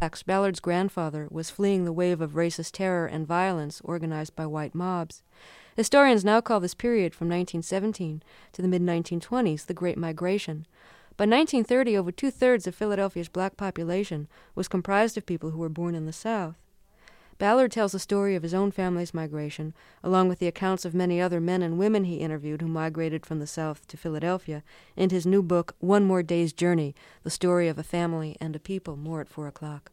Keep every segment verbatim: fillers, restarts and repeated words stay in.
blacks, Ballard's grandfather was fleeing the wave of racist terror and violence organized by white mobs. Historians now call this period from nineteen seventeen to the mid nineteen twenties the Great Migration. By nineteen thirty, over two-thirds of Philadelphia's black population was comprised of people who were born in the South. Ballard tells the story of his own family's migration, along with the accounts of many other men and women he interviewed who migrated from the South to Philadelphia, in his new book, One More Day's Journey, The Story of a Family and a People, more at four o'clock.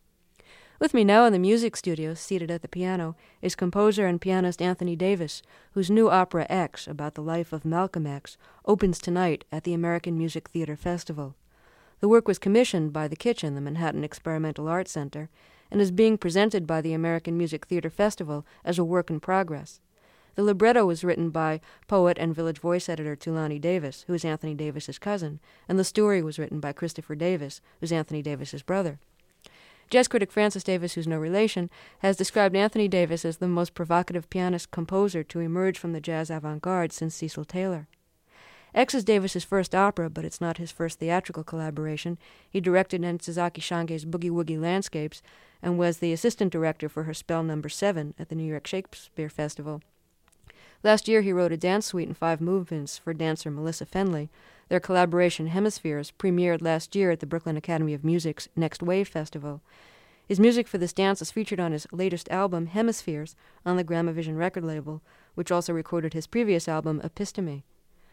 With me now in the music studio, seated at the piano, is composer and pianist Anthony Davis, whose new opera X, about the life of Malcolm X, opens tonight at the American Music Theater Festival. The work was commissioned by The Kitchen, the Manhattan Experimental Arts Center, and is being presented by the American Music Theater Festival as a work in progress. The libretto was written by poet and Village Voice editor Tulani Davis, who is Anthony Davis's cousin, and the story was written by Christopher Davis, who is Anthony Davis's brother. Jazz critic Francis Davis, who's no relation, has described Anthony Davis as the most provocative pianist-composer to emerge from the jazz avant-garde since Cecil Taylor. X is Davis's first opera, but it's not his first theatrical collaboration. He directed Ntozake Shange's Boogie Woogie Landscapes and was the assistant director for her spell number seven at the New York Shakespeare Festival. Last year he wrote a dance suite in five movements for dancer Melissa Fenley. Their collaboration, Hemispheres, premiered last year at the Brooklyn Academy of Music's Next Wave Festival. His music for this dance is featured on his latest album, Hemispheres, on the Gramavision record label, which also recorded his previous album, Episteme.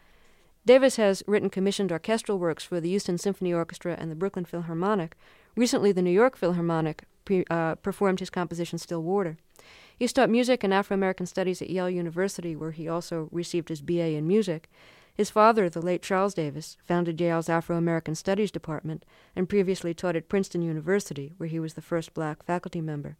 Davis has written commissioned orchestral works for the Houston Symphony Orchestra and the Brooklyn Philharmonic. Recently, the New York Philharmonic pre- uh, performed his composition, Still Water. He taught music and Afro-American studies at Yale University, where he also received his B A in music. His father, the late Charles Davis, founded Yale's Afro-American Studies Department and previously taught at Princeton University, where he was the first black faculty member.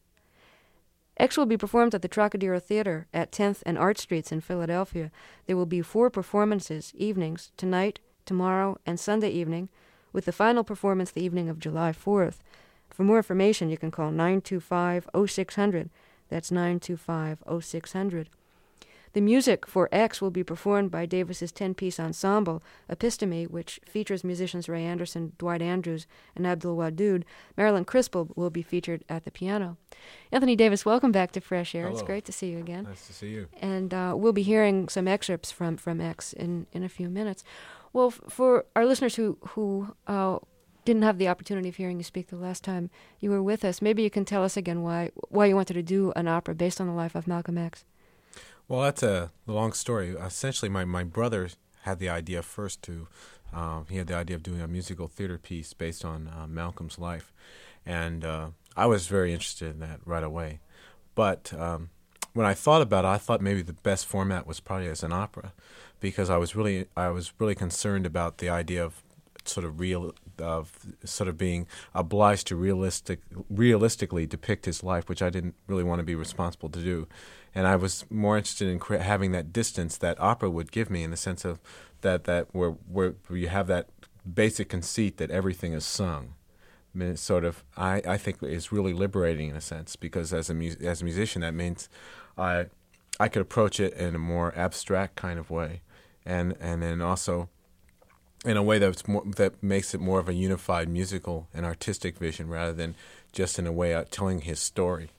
X will be performed at the Trocadero Theater at tenth and Art Streets in Philadelphia. There will be four performances, evenings, tonight, tomorrow, and Sunday evening, with the final performance the evening of July fourth. For more information, you can call nine two five, oh six hundred. That's nine two five, oh six hundred. The music for X will be performed by Davis's ten-piece ensemble, Episteme, which features musicians Ray Anderson, Dwight Andrews, and Abdul Wadood. Marilyn Crispell will be featured at the piano. Anthony Davis, welcome back to Fresh Air. Hello. It's great to see you again. Nice to see you. And uh, we'll be hearing some excerpts from, from X in, in a few minutes. Well, f- for our listeners who, who uh, didn't have the opportunity of hearing you speak the last time you were with us, maybe you can tell us again why why you wanted to do an opera based on the life of Malcolm X. Well, that's a long story. Essentially, my, my brother had the idea first to, uh, he had the idea of doing a musical theater piece based on uh, Malcolm's life. And uh, I was very interested in that right away. But um, when I thought about it, I thought maybe the best format was probably as an opera, because I was really I was really concerned about the idea of sort of real of sort of being obliged to realistic realistically depict his life, which I didn't really want to be responsible to do. And I was more interested in cre- having that distance that opera would give me, in the sense of that that where where, where you have that basic conceit that everything is sung. I mean, it's sort of I, I think is really liberating in a sense, because as a mu- as a musician, that means I I could approach it in a more abstract kind of way, and and then also in a way that's more, that makes it more of a unified musical and artistic vision, rather than just in a way of telling his story.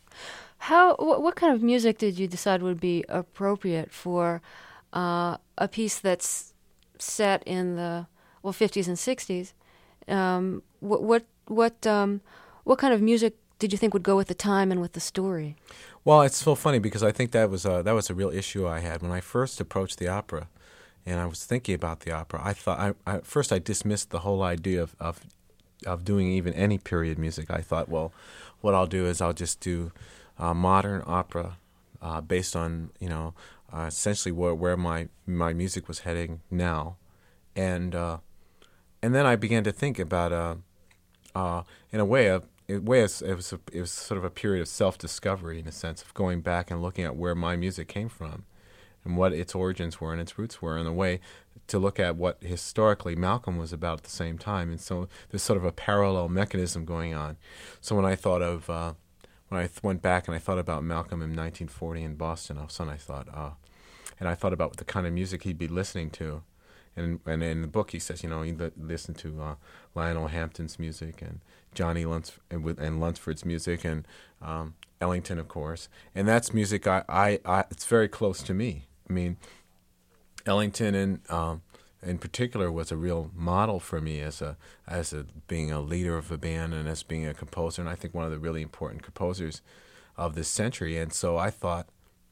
How? Wh- what kind of music did you decide would be appropriate for uh, a piece that's set in the well fifties and sixties? Um, what what what um, what kind of music did you think would go with the time and with the story? Well, it's so funny, because I think that was a, that was a real issue I had when I first approached the opera, and I was thinking about the opera. I thought I, I, at first I dismissed the whole idea of, of of doing even any period music. I thought, well, what I'll do is I'll just do uh, modern opera uh, based on you know uh, essentially where where my my music was heading now, and uh, and then I began to think about uh, uh, in a way a in a way it was a, it was sort of a period of self-discovery, in a sense of going back and looking at where my music came from, and what its origins were and its roots were, in a way to look at what historically Malcolm was about at the same time. And so there's sort of a parallel mechanism going on. So when I thought of, uh, when I th- went back and I thought about Malcolm in nineteen forty in Boston, all of a sudden I thought, uh, and I thought about the kind of music he'd be listening to. and and in the book he says, you know, you li- listen to uh, Lionel Hampton's music and Johnny Luns and, with- and Lunsford's music and um, Ellington, of course, and that's music I, I, I it's very close to me. I mean, Ellington and um, in particular was a real model for me as a as a being a leader of a band and as being a composer, and I think one of the really important composers of this century. And so I thought,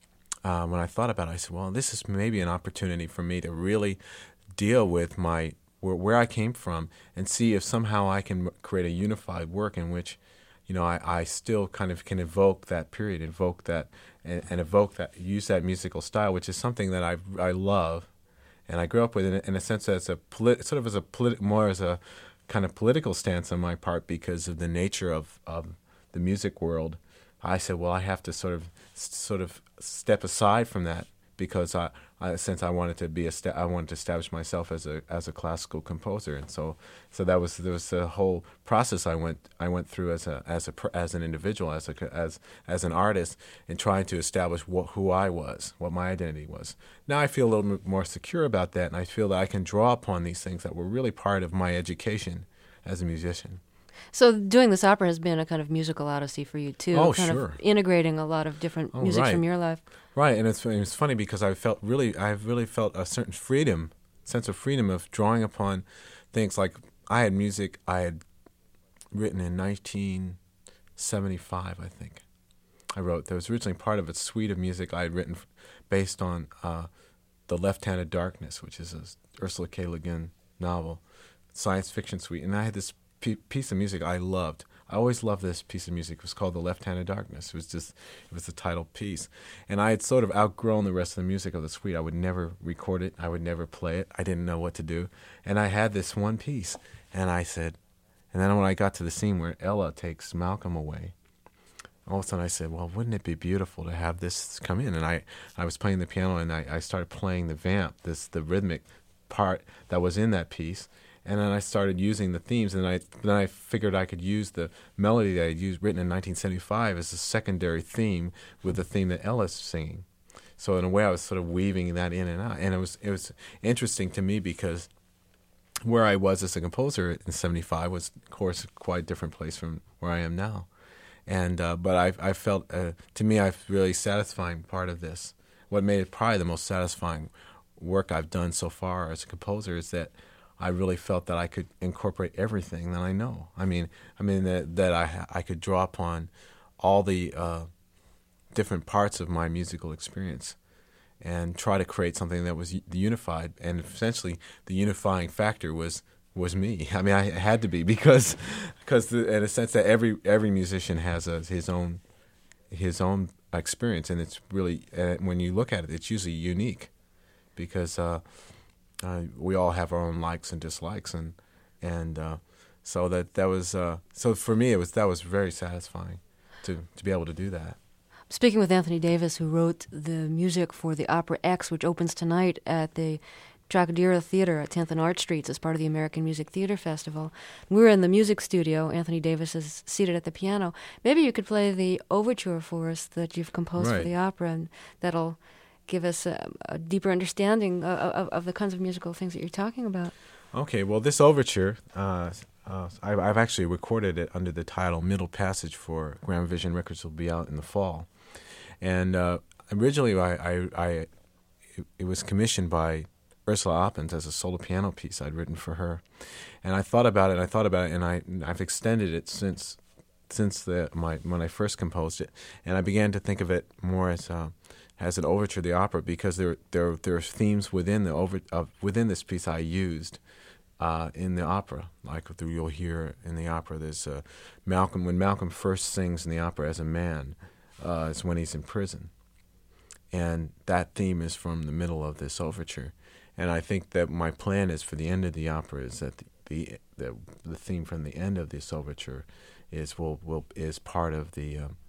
uh, when I thought about it, I said, well, this is maybe an opportunity for me to really deal with my where, where I came from and see if somehow I can create a unified work in which, you know, I, I still kind of can evoke that period, evoke that, and, and evoke that, use that musical style, which is something that I I love, and I grew up with in a, in a sense as a polit, sort of as a polit, more as a kind of political stance on my part because of the nature of, of the music world. I said, well, I have to sort of sort of step aside from that because I, I since I wanted to be a sta- I wanted to establish myself as a as a classical composer, and so so that was there was a whole process I went I went through as a as a as an individual as a as as an artist in trying to establish what who I was, what my identity was. Now I feel a little bit more secure about that, and I feel that I can draw upon these things that were really part of my education as a musician. So doing this opera has been a kind of musical odyssey for you too. Oh, kind sure. of integrating a lot of different Oh, music right. from your life. Right, and it's it's funny because I felt really I've really felt a certain freedom, sense of freedom of drawing upon things like I had music I had written in nineteen seventy-five, I think. I wrote there was originally part of a suite of music I had written f- based on uh, The Left-Handed Darkness, which is a Ursula K. Le Guin novel, science fiction suite, and I had this p- piece of music I loved. I always loved this piece of music. It was called The Left-Handed Darkness. It was just, it was the title piece. And I had sort of outgrown the rest of the music of the suite. I would never record it. I would never play it. I didn't know what to do. And I had this one piece. And I said, and then when I got to the scene where Ella takes Malcolm away, all of a sudden I said, well, wouldn't it be beautiful to have this come in? And I, I was playing the piano and I, I started playing the vamp, this the rhythmic part that was in that piece. And then I started using the themes, and I then I figured I could use the melody that I had used, written in nineteen seventy-five as a secondary theme with the theme that Ella's singing. So in a way, I was sort of weaving that in and out, and it was it was interesting to me because where I was as a composer in seventy-five was, of course, quite a different place from where I am now. And uh, but I I felt uh, to me, I really satisfying part of this. What made it probably the most satisfying work I've done so far as a composer is that I really felt that I could incorporate everything that I know. I mean, I mean that that I I could draw upon all the uh, different parts of my musical experience and try to create something that was unified. And essentially, the unifying factor was was me. I mean, I had to be because because in a sense that every every musician has a, his own his own experience, and it's really uh, when you look at it, it's usually unique because. Uh, Uh, we all have our own likes and dislikes, and and uh, so that that was uh, so for me it was that was very satisfying to to be able to do that. Speaking with Anthony Davis, who wrote the music for the opera X, which opens tonight at the Trocadero Theater at tenth and Arch Streets as part of the American Music Theater Festival. We're in the music studio. Anthony Davis is seated at the piano. Maybe you could play the overture for us that you've composed Right. for the opera, and that'll give us a, a deeper understanding of, of, of the kinds of musical things that you're talking about. Okay, well, this overture, uh, uh, I've, I've actually recorded it under the title Middle Passage for Grand Vision Records. Will be out in the fall. And uh, originally I, I, I it, it was commissioned by Ursula Oppens as a solo piano piece I'd written for her. And I thought about it, and I thought about it, and I, I've extended it since since the my when I first composed it. And I began to think of it more as uh, as an overture to the opera because there there there are themes within the over uh, within this piece I used uh, in the opera, like you'll hear in the opera. There's uh, Malcolm when Malcolm first sings in the opera as a man, uh, is when he's in prison, and that theme is from the middle of this overture. And I think that my plan is for the end of the opera is that the the the, the theme from the end of this overture is will will is part of the. Um,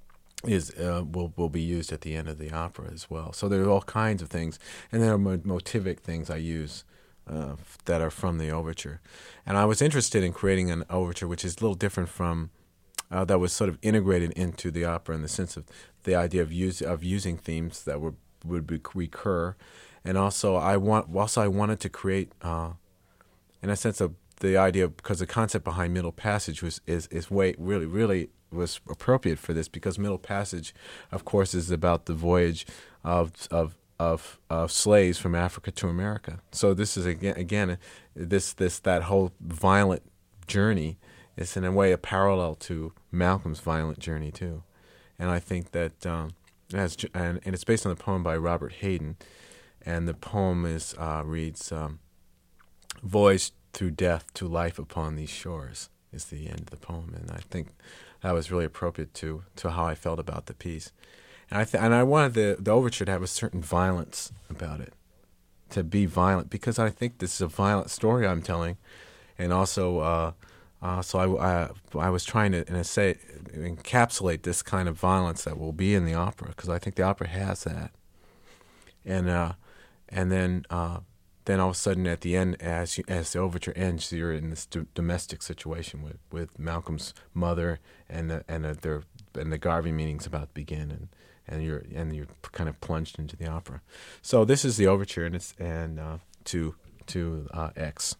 is uh, will will be used at the end of the opera as well. So there are all kinds of things, and there are mo- motivic things I use uh, f- that are from the overture. And I was interested in creating an overture which is a little different from uh, that was sort of integrated into the opera in the sense of the idea of use of using themes that were would be, recur, and also I want also I wanted to create, uh, in a sense, of the idea, because the concept behind Middle Passage was is is way really really was appropriate for this, because Middle Passage, of course, is about the voyage of of of, of slaves from Africa to America. So this is again again this this that whole violent journey is in a way a parallel to Malcolm's violent journey too, and I think that um, it has, and, and it's based on the poem by Robert Hayden, and the poem is uh, reads, um, "Voyage through death to life upon these shores," is the end of the poem, and I think that was really appropriate to to how I felt about the piece, and I th- and I wanted the the overture to have a certain violence about it, to be violent, because I think this is a violent story I'm telling, and also uh, uh, so I, I I was trying to in a say encapsulate this kind of violence that will be in the opera, because I think the opera has that, and uh, and then. Uh, Then all of a sudden, at the end, as you, as the overture ends, you're in this do- domestic situation with, with Malcolm's mother, and the, and the, their and the Garvey meetings about to begin, and, and you're and you're kind of plunged into the opera. So this is the overture, and it's and uh, to to uh, X.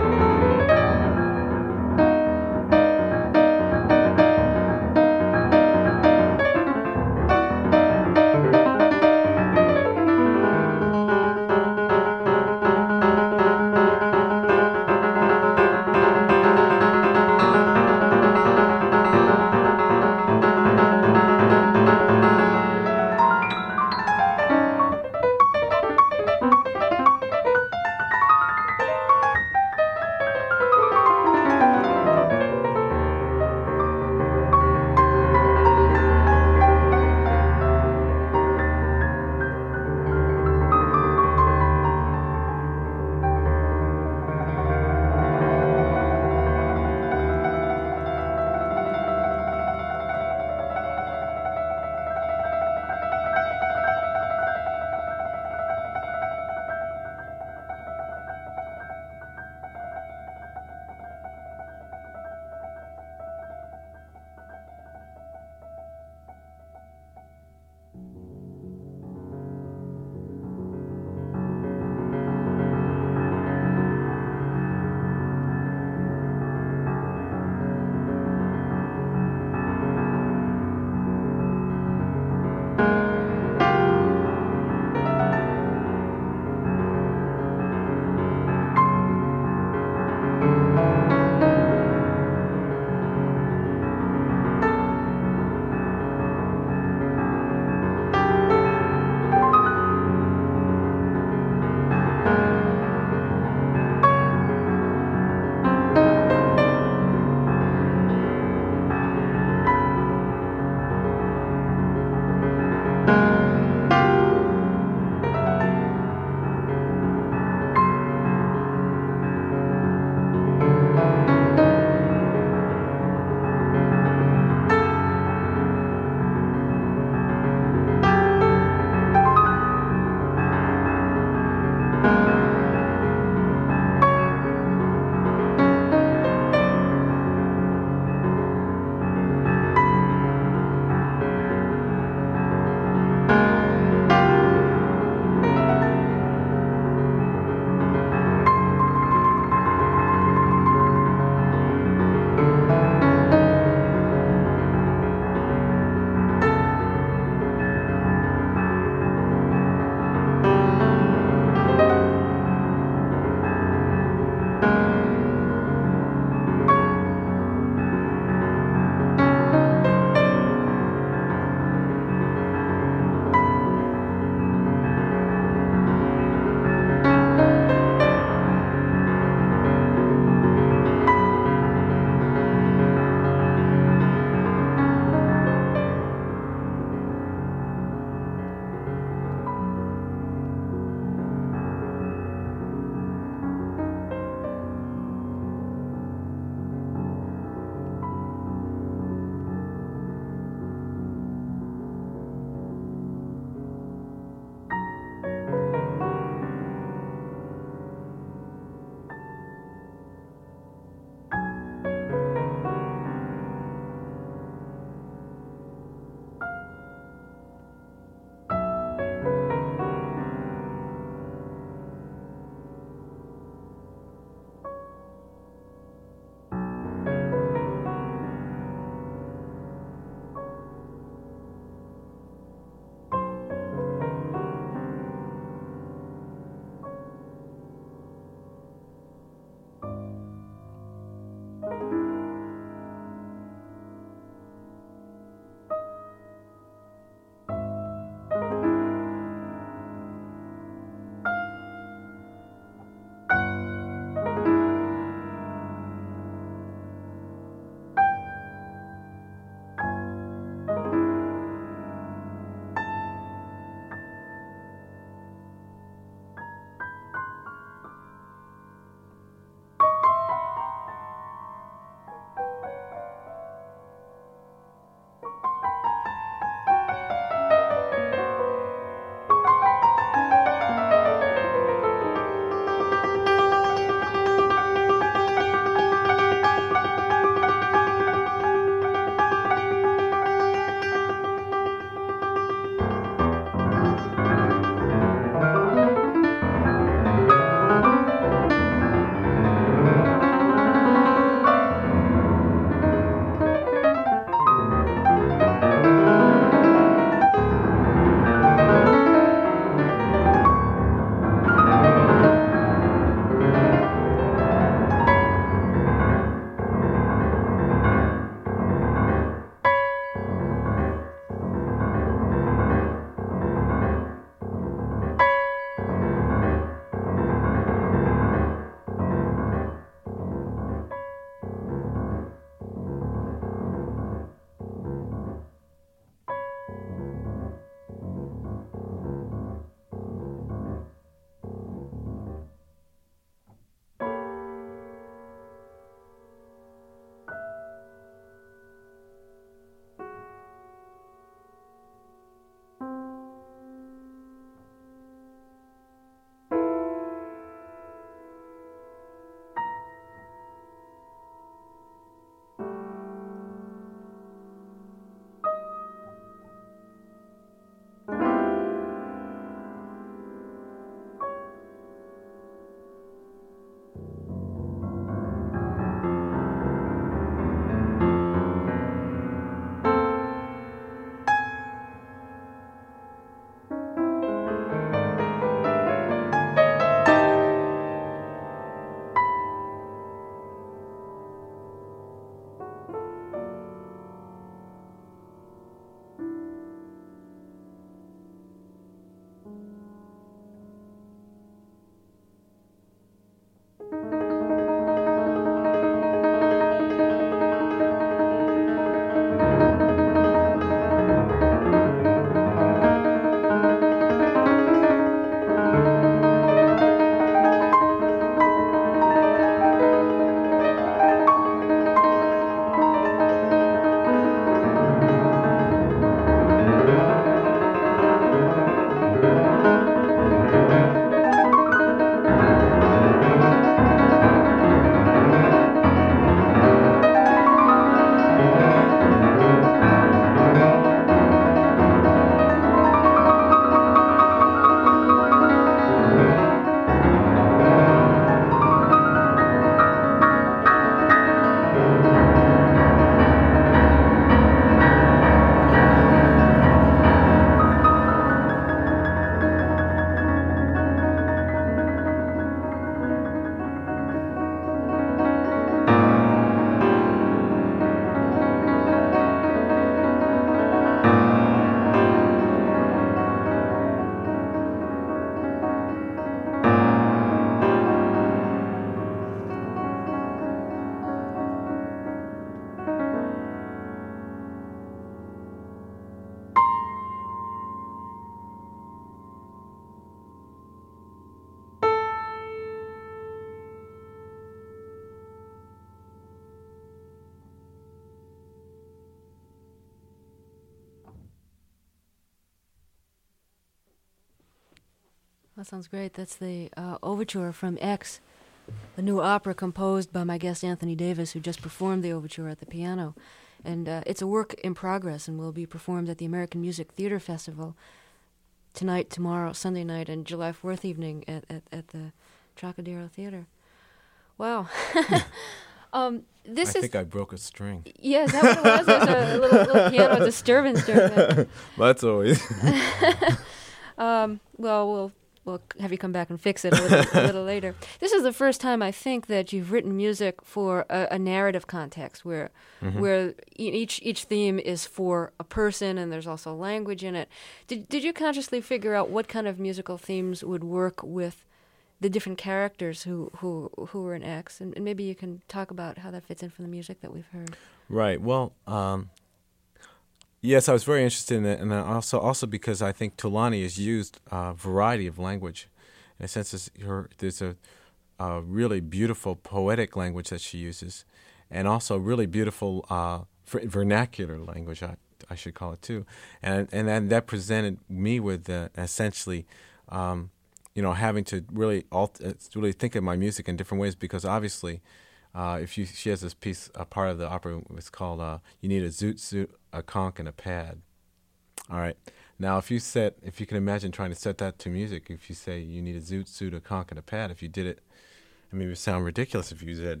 That sounds great. That's the uh, overture from X, the new opera composed by my guest Anthony Davis, who just performed the overture at the piano. And uh, it's a work in progress and will be performed at the American Music Theater Festival tonight, tomorrow, Sunday night, and July fourth evening at, at, at the Trocadero Theater. Wow. um, this I is, think I broke a string. Yeah, is that what it was? There's a little, little piano disturbance during that. That's always. um, well, we'll we'll have you come back and fix it a little, a little later. This is the first time I think that you've written music for a, a narrative context, where mm-hmm. where each each theme is for a person, and there's also language in it. Did did you consciously figure out what kind of musical themes would work with the different characters who who who were in X, and, and maybe you can talk about how that fits in from the music that we've heard. Right. Well, um, yes, I was very interested in it, and also also because I think Tulani has used a variety of language. In a sense, there's, her, there's a, a really beautiful poetic language that she uses, and also really beautiful uh, vernacular language, I, I should call it too, and and then that presented me with uh, essentially. Um, You know, having to really alt- really think of my music in different ways, because obviously, uh, if you she has this piece, a part of the opera, it's called uh, "You Need a Zoot Suit, a Conch, and a Pad." All right. Now, if you set, if you can imagine trying to set that to music, if you say you need a zoot suit, a conch, and a pad, if you did it, I mean, it would sound ridiculous if you said,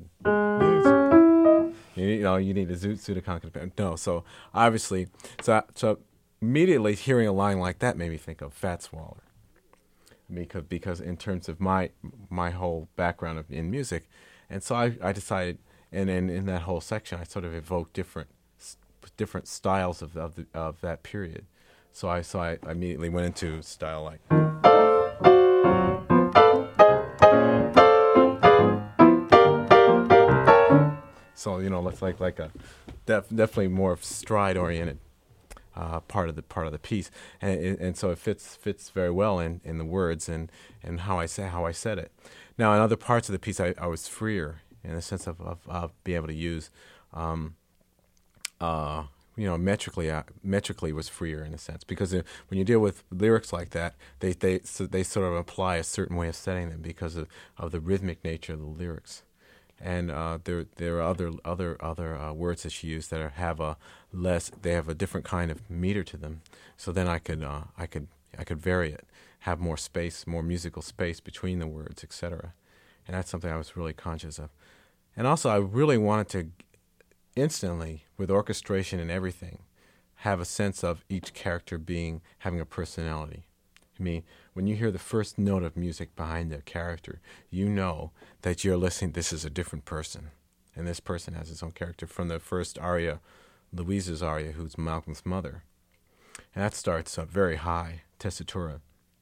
you know, you need a zoot suit, a conch, and a pad. No. So obviously, so so immediately hearing a line like that made me think of Fats Waller. Because, because in terms of my my whole background of, in music, and so I, I decided, and in in that whole section, I sort of evoked different different styles of of, the, of that period. So I so I immediately went into style like. So you know, it's like like a def, definitely more stride oriented. Uh, part of the part of the piece, and and so it fits fits very well in, in the words and, and how I say how I said it. Now in other parts of the piece, I, I was freer in the sense of, of, of being able to use, um, uh, you know, metrically uh, metrically was freer in a sense, because uh, when you deal with lyrics like that, they they so they sort of apply a certain way of setting them because of, of the rhythmic nature of the lyrics. And uh, there there are other other other uh, words that she used that are, have a less. They have a different kind of meter to them. So then I could uh, I could I could vary it, have more space, more musical space between the words, et cetera. And that's something I was really conscious of. And also, I really wanted to instantly, with orchestration and everything, have a sense of each character being having a personality. I mean, when you hear the first note of music behind the character, you know that you're listening, this is a different person. And this person has his own character. From the first aria, Louisa's aria, who's Malcolm's mother. And that starts up very high, tessitura,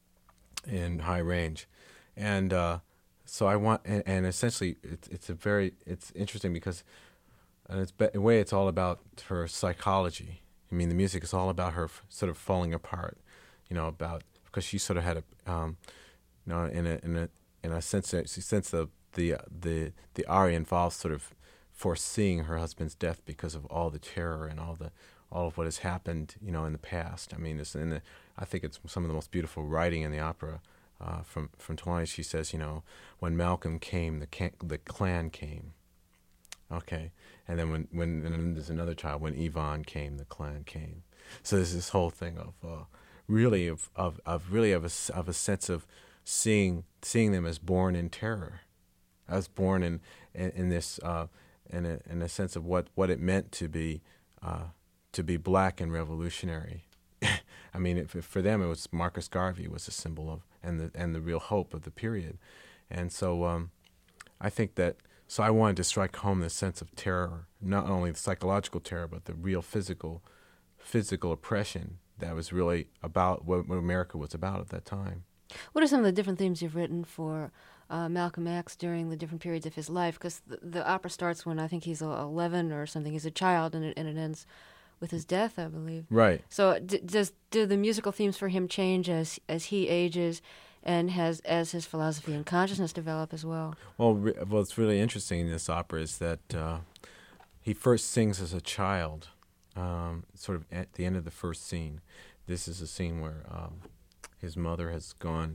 in high range. And uh, so I want, and, and essentially, it's, it's a very, it's interesting because in its be- in a way it's all about her psychology. I mean, the music is all about her f- sort of falling apart, you know, about, because she sort of had a, um, you know, in a in a in a sense, since the the the the aria involves sort of foreseeing her husband's death because of all the terror and all the all of what has happened, you know, in the past. I mean, it's in the, I think it's some of the most beautiful writing in the opera uh, from from Tulani. She says, you know, when Malcolm came, the can, the clan came. Okay, and then when when and then there's another child. When Yvonne came, the clan came. So there's this whole thing of. Uh, Really, of, of of really of a of a sense of seeing seeing them as born in terror, as born in in, in this uh, in a in a sense of what, what it meant to be uh, to be black and revolutionary. I mean, it, for them, it was Marcus Garvey was a symbol of and the and the real hope of the period, and so um, I think that so I wanted to strike home the sense of terror, not only the psychological terror, but the real physical physical oppression. That was really about what, what America was about at that time. What are some of the different themes you've written for uh, Malcolm X during the different periods of his life? Because the, the opera starts when I think he's eleven or something. He's a child, and it, and it ends with his death, I believe. Right. So d- does do the musical themes for him change as as he ages, and has as his philosophy and consciousness develop as well? Well, re- what's really interesting in this opera is that uh, he first sings as a child. Um, sort of at the end of the first scene. This is a scene where um, his mother has gone,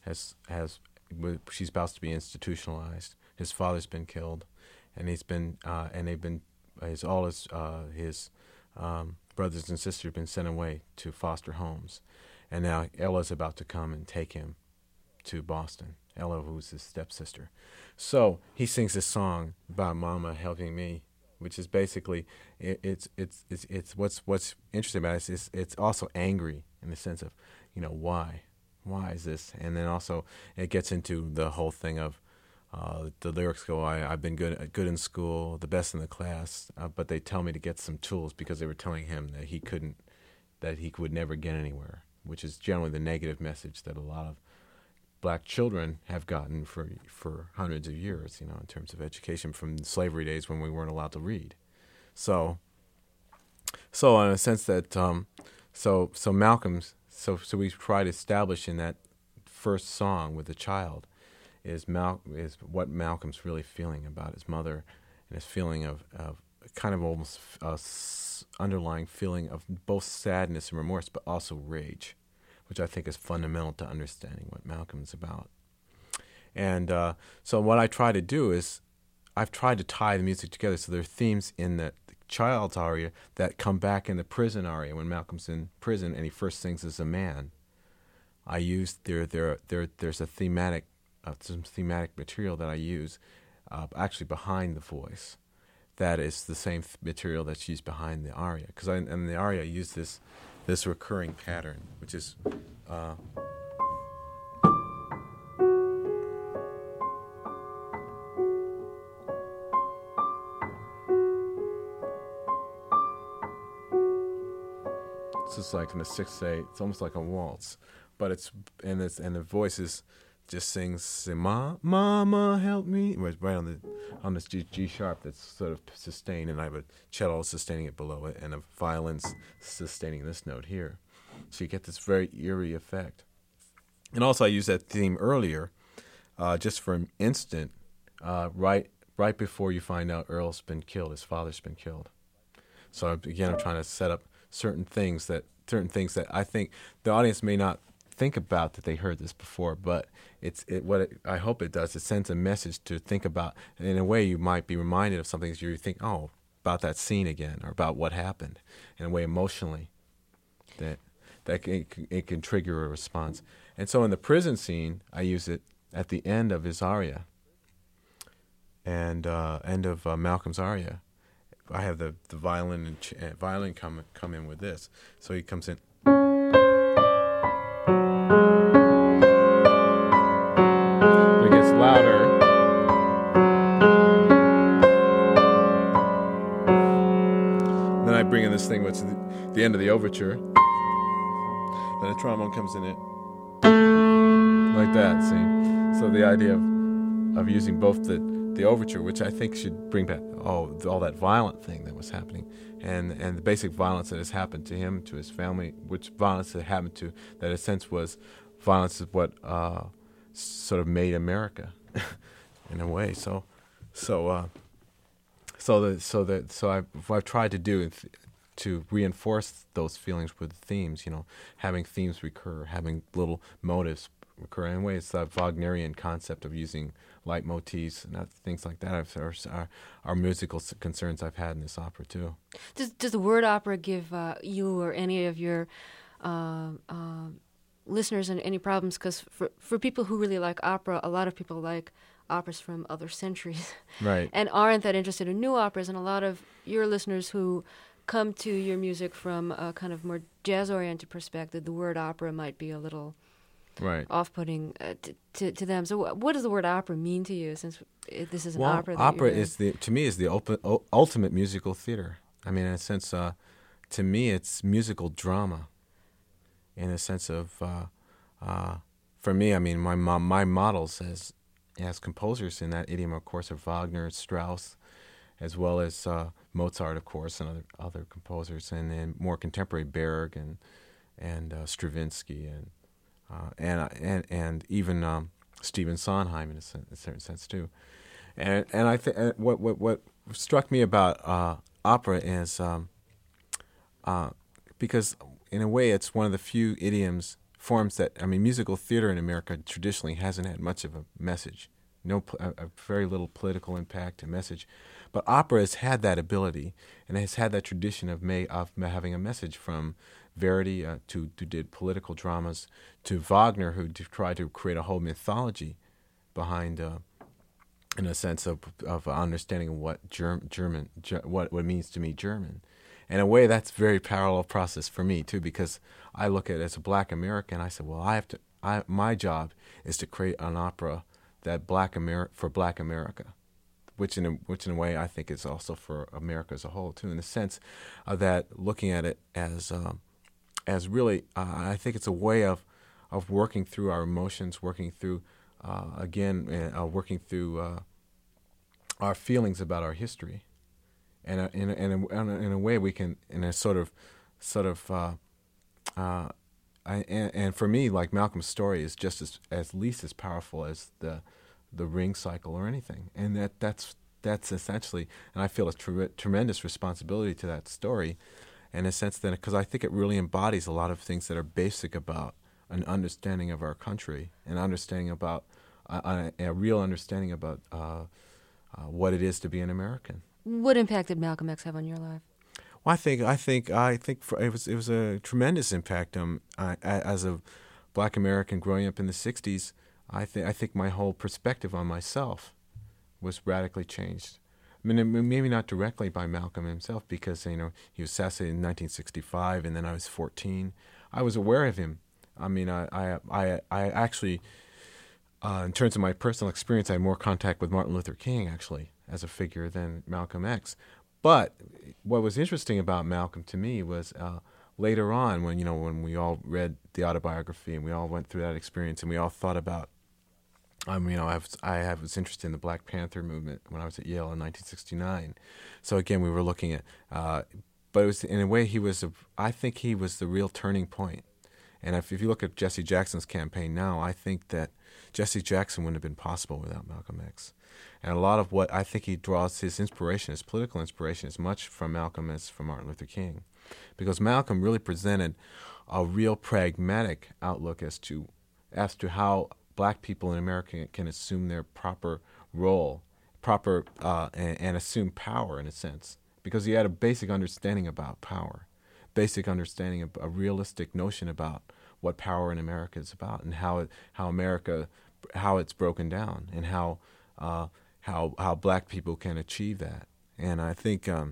has has she's about to be institutionalized. His father's been killed, and he's been uh, and they've been his all his uh, his um, brothers and sisters have been sent away to foster homes, and now Ella's about to come and take him to Boston. Ella, who's his stepsister. So he sings this song about Mama helping me, which is basically it, it's it's it's it's what's what's interesting about it is it's, it's also angry in the sense of, you know, why why is this, and then also it gets into the whole thing of uh, the lyrics go, I, I've been good good in school, the best in the class, uh, but they tell me to get some tools because they were telling him that he couldn't, that he would never get anywhere, which is generally the negative message that a lot of black children have gotten for for hundreds of years, you know, in terms of education from slavery days when we weren't allowed to read. So, so in a sense that, um, so so Malcolm's, so so we try to establish in that first song with the child is Mal is what Malcolm's really feeling about his mother, and his feeling of of kind of almost a s- underlying feeling of both sadness and remorse, but also rage, which I think is fundamental to understanding what Malcolm's about. And uh, so what I try to do is I've tried to tie the music together so there are themes in the child's aria that come back in the prison aria when Malcolm's in prison and he first sings as a man. I use there there there there's a thematic uh, some thematic material that I use uh, actually behind the voice that is the same th- material that's used behind the aria, because in the aria I use this this recurring pattern, which is uh, it's just like in a six eight. It's almost like a waltz, but it's and it's and the voice is just sings "Ma, Mama, help me," right on the on this G, G sharp that's sort of sustained, and I have a cello sustaining it below it, and a violin's sustaining this note here. So you get this very eerie effect. And also I used that theme earlier, uh, just for an instant, uh, right right before you find out Earl's been killed, his father's been killed. So again, I'm trying to set up certain things that certain things that I think the audience may not think about that they heard this before, but it's it, what it, I hope it does. It sends a message to think about. And in a way, you might be reminded of something as you think, oh, about that scene again, or about what happened, in a way emotionally, that that can, it can trigger a response. And so in the prison scene, I use it at the end of his aria, and uh, end of uh, Malcolm's aria. I have the, the violin and ch- uh, violin come come in with this, so he comes in. It gets louder. Then I bring in this thing, which is the, the end of the overture. Then the trombone comes in it like that. See, so the idea of of using both the the overture, which I think should bring back oh all that violent thing that was happening, and and the basic violence that has happened to him, to his family, which violence that happened to that in a sense was violence is what uh, sort of made America in a way. So so uh, so the so that so I what I've tried to do is to reinforce those feelings with themes, you know, having themes recur, having little motives recur. In a way, it's that Wagnerian concept of using leitmotifs and that, things like that are, are, are musical concerns I've had in this opera too. Does does the word opera give uh, you or any of your uh, uh, listeners any problems? Because for for people who really like opera, a lot of people like operas from other centuries, right? And aren't that interested in new operas. And a lot of your listeners who come to your music from a kind of more jazz-oriented perspective, the word opera might be a little right off-putting uh, t- to to them. So, what does the word opera mean to you? Since this is an well, opera, that opera you're is the to me is the op- o- ultimate musical theater. I mean, in a sense, uh, to me, it's musical drama. In a sense of, uh, uh, for me, I mean, my my, my models as as composers in that idiom, of course, are Wagner, Strauss, as well as uh, Mozart, of course, and other other composers, and then more contemporary Berg and and uh, Stravinsky and. Uh, and and and even um, Stephen Sondheim in a, sen- a certain sense too, and and I think what what what struck me about uh, opera is um, uh, because in a way it's one of the few idioms forms that, I mean, musical theater in America traditionally hasn't had much of a message, no, a, a very little political impact, a message. But opera has had that ability, and has had that tradition of may of having a message, from Verdi, uh, to who did political dramas, to Wagner, who tried to create a whole mythology behind, uh, in a sense of of understanding of what Germ, German ger, what what it means to me German. In a way, that's a very parallel process for me too, because I look at it as a Black American. I said, well, I have to. I, my job is to create an opera that Black Amer- for Black America, which in a, which in a way I think is also for America as a whole too, in the sense of that looking at it as um, as really, uh, I think it's a way of of working through our emotions, working through uh, again, uh, working through uh, our feelings about our history, and uh, in a, in, a, in a way we can, in a sort of sort of. Uh, uh, I, and, and for me, like, Malcolm's story is just as as least as powerful as the the Ring cycle or anything, and that that's that's essentially, and I feel a tre- tremendous responsibility to that story, in a sense that, because I think it really embodies a lot of things that are basic about an understanding of our country, an understanding about uh, a, a real understanding about uh, uh, what it is to be an American. What impact did Malcolm X have on your life? Well, I think I think I think for, it was it was a tremendous impact. Um, I, as a Black American growing up in the sixties, I think I think my whole perspective on myself was radically changed. I mean, maybe not directly by Malcolm himself, because, you know, he was assassinated in nineteen sixty-five, and then I was fourteen. I was aware of him. I mean, I I I, I actually, uh, in terms of my personal experience, I had more contact with Martin Luther King actually as a figure than Malcolm X. But what was interesting about Malcolm to me was uh, later on, when you know when we all read the autobiography and we all went through that experience and we all thought about, um, you know, I was I have, was interested in the Black Panther movement when I was at Yale in nineteen sixty-nine. So again, we were looking at, uh, but it was in a way he was, a, I think he was the real turning point. And if, if you look at Jesse Jackson's campaign now, I think that Jesse Jackson wouldn't have been possible without Malcolm X. And a lot of what I think he draws his inspiration, his political inspiration, as much from Malcolm as from Martin Luther King. Because Malcolm really presented a real pragmatic outlook as to as to how Black people in America can assume their proper role, proper uh, and, and assume power in a sense. Because he had a basic understanding about power, basic understanding of a realistic notion about what power in America is about, and how it, how America, how it's broken down, and how uh, how how Black people can achieve that. And I think um,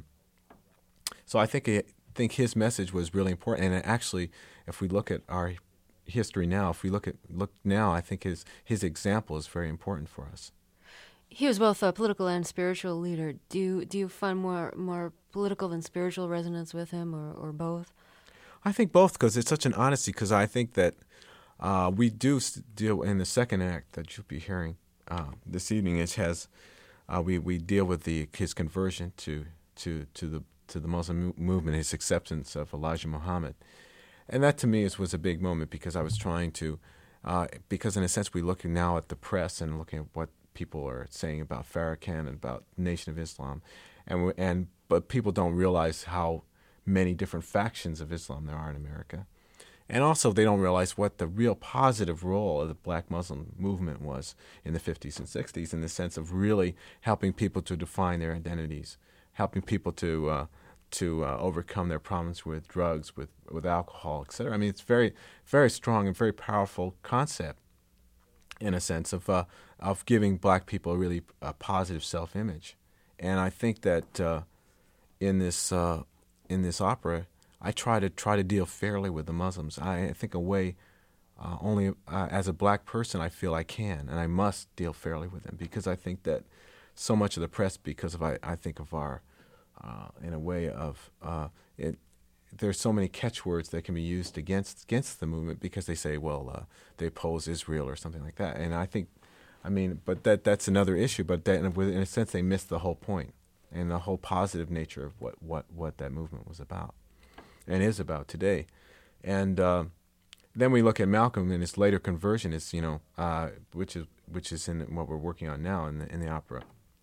so. I think it, think his message was really important. And actually, if we look at our history now, if we look at look now, I think his his example is very important for us. He was both a political and spiritual leader. Do you, do you find more more political than spiritual resonance with him, or, or both? I think both, because it's such an honesty. Because I think that uh, we do deal in the second act that you'll be hearing uh, this evening. It has uh, we we deal with the his conversion to to to the to the Muslim movement, his acceptance of Elijah Muhammad, and that to me is, was a big moment, because I was trying to uh, because in a sense we're looking now at the press and looking at what people are saying about Farrakhan and about Nation of Islam, and and but people don't realize how many different factions of Islam there are in America. And also they don't realize what the real positive role of the Black Muslim movement was in the fifties and sixties, in the sense of really helping people to define their identities, helping people to uh, to uh, overcome their problems with drugs, with, with alcohol, et cetera. I mean, it's very, very strong and very powerful concept, in a sense of uh, of giving Black people a really a positive self-image. And I think that uh, in this uh, in this opera, I try to try to deal fairly with the Muslims. I think a way uh, only uh, as a Black person I feel I can, and I must deal fairly with them, because I think that so much of the press, because of I, I think of our uh, in a way of uh, it. There's so many catchwords that can be used against against the movement, because they say, well, uh, they oppose Israel or something like that. And I think, I mean, but that that's another issue. But that, in a sense, they missed the whole point and the whole positive nature of what, what, what that movement was about and is about today. And uh, then we look at Malcolm and his later conversion, is you know, uh, which is which is in what we're working on now in the in the opera.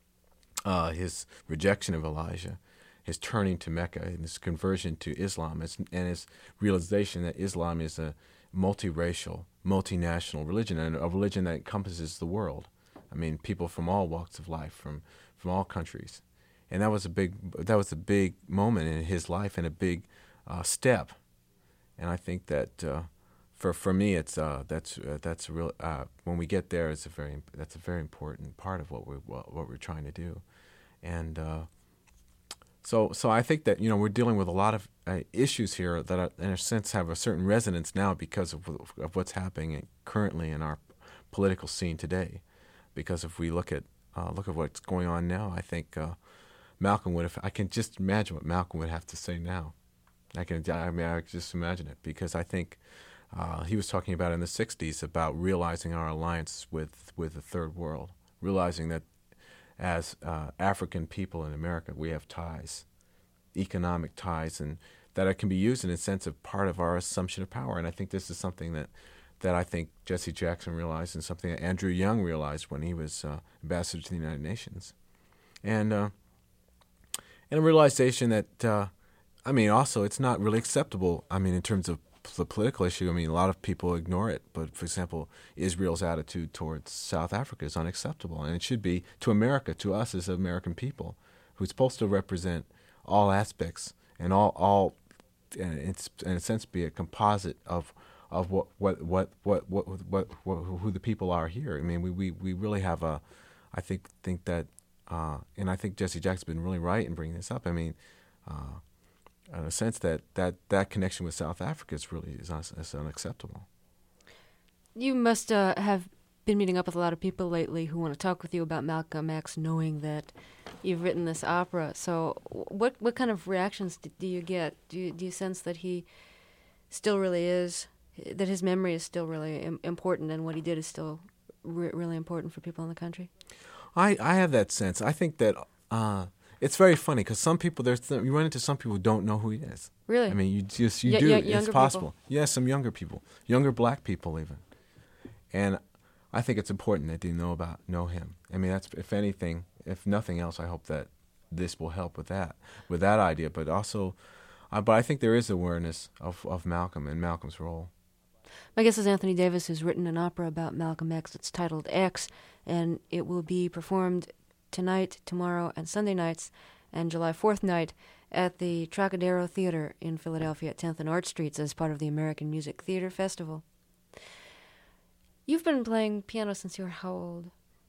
Uh, his rejection of Elijah, his turning to Mecca, and his conversion to Islam, and his realization that Islam is a multiracial, multinational religion, and a religion that encompasses the world. I mean, people from all walks of life, from from all countries, and that was a big that was a big moment in his life and a big uh, step. And I think that uh, for for me, it's uh, that's uh, that's a real uh, when we get there, it's a very that's a very important part of what we what, what we're trying to do, and. Uh, So, so I think that, you know, we're dealing with a lot of uh, issues here that, are, in a sense, have a certain resonance now because of, of what's happening currently in our political scene today. Because if we look at uh, look at what's going on now, I think uh, Malcolm would have. I can just imagine what Malcolm would have to say now. I can. I mean, I can just imagine it because I think uh, he was talking about in the sixties about realizing our alliance with with the third world, realizing that. As uh, African people in America, we have ties, economic ties, and that it can be used in a sense of part of our assumption of power. And I think this is something that, that I think Jesse Jackson realized and something that Andrew Young realized when he was uh, ambassador to the United Nations. And, uh, and a realization that, uh, I mean, also it's not really acceptable, I mean, in terms of the political issue. I mean, a lot of people ignore it. But, for example, Israel's attitude towards South Africa is unacceptable. And it should be to America, to us as American people, who's supposed to represent all aspects and all, all and it's, in a sense, be a composite of of what what what what what, what, what who the people are here. I mean, we, we, we really have a, I think think that, uh, and I think Jesse Jackson's been really right in bringing this up. I mean, uh, in a sense that, that, that connection with South Africa is really is, un- is unacceptable. You must uh, have been meeting up with a lot of people lately who want to talk with you about Malcolm X, knowing that you've written this opera. So what what kind of reactions do, do you get? Do you, do you sense that he still really is, that his memory is still really im- important and what he did is still re- really important for people in the country? I, I have that sense. I think that... Uh, It's very funny because some people, there's th- you run into some people who don't know who he is. Really? I mean, you just, you Y- do. y- It's possible. People. Yes, some younger people. Younger black people even. And I think it's important that they know about, know him. I mean, that's, if anything, if nothing else, I hope that this will help with that, with that idea. But also, uh, but I think there is awareness of, of Malcolm and Malcolm's role. My guest is Anthony Davis, who's written an opera about Malcolm X. It's titled X, and it will be performed tonight, tomorrow, and Sunday nights, and July fourth night at the Trocadero Theater in Philadelphia at tenth and Arch Streets as part of the American Music Theater Festival. You've been playing piano since you were how old?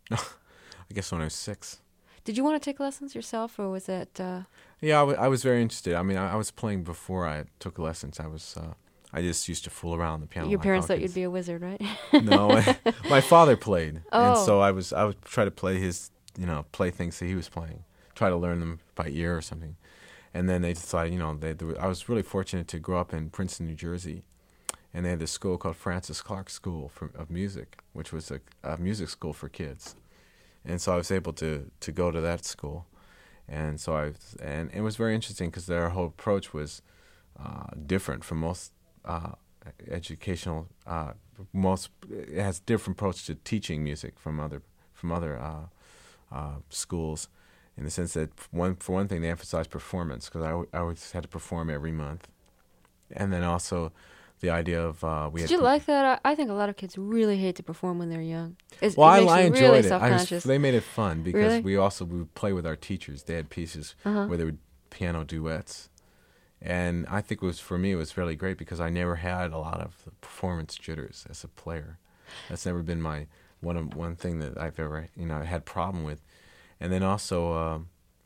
I guess when I was six. Did you want to take lessons yourself, or was that... Uh... Yeah, I, w- I was very interested. I mean, I, I was playing before I took lessons. I was... Uh, I just used to fool around the piano. Your like parents thought kids. you'd be a wizard, right? No, I, my father played, Oh. and so I was. I would try to play his, you know, play things that he was playing, try to learn them by ear or something, and then they decided, you know, they, they. I was really fortunate to grow up in Princeton, New Jersey, and they had this school called Francis Clark School for, of Music, which was a, a music school for kids, and so I was able to to go to that school, and so I and it was very interesting because their whole approach was uh, different from most. Uh, educational uh, most it has different approach to teaching music from other from other uh, uh, schools, in the sense that one for one thing they emphasize performance, because I, I always had to perform every month, and then also the idea of uh, we Did had you per- like that? I, I think a lot of kids really hate to perform when they're young. It's, well it I, makes I you enjoyed really it. I was, self-conscious. they made it fun because Really? we also we would play with our teachers. They had pieces Uh-huh. where they would piano duets. And I think it was, for me, it was really great because I never had a lot of the performance jitters as a player. That's never been my one of, one thing that I've ever, you know, had problem with. And then also, uh,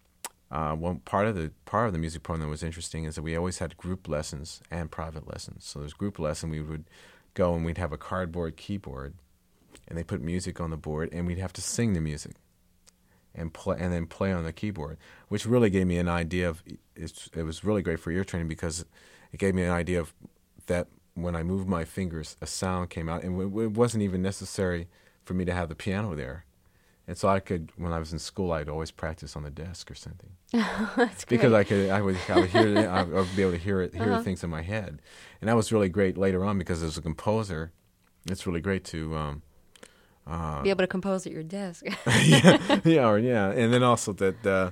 uh, one part of the part of the music program that was interesting is that we always had group lessons and private lessons. So there's group lesson, we would go and we'd have a cardboard keyboard, and they put music on the board, and we'd have to sing the music. And play, and then play on the keyboard, which really gave me an idea of. It's, it was really great for ear training because it gave me an idea of that when I moved my fingers, a sound came out, and it, it wasn't even necessary for me to have the piano there. And so I could, when I was in school, I'd always practice on the desk or something. That's great. Because I could, I would, I would hear, it, I would be able to hear it, hear Uh-huh. things in my head, and that was really great later on because as a composer, it's really great to. Um, Uh, Be able to compose at your desk. yeah, yeah, or yeah, and then also that uh,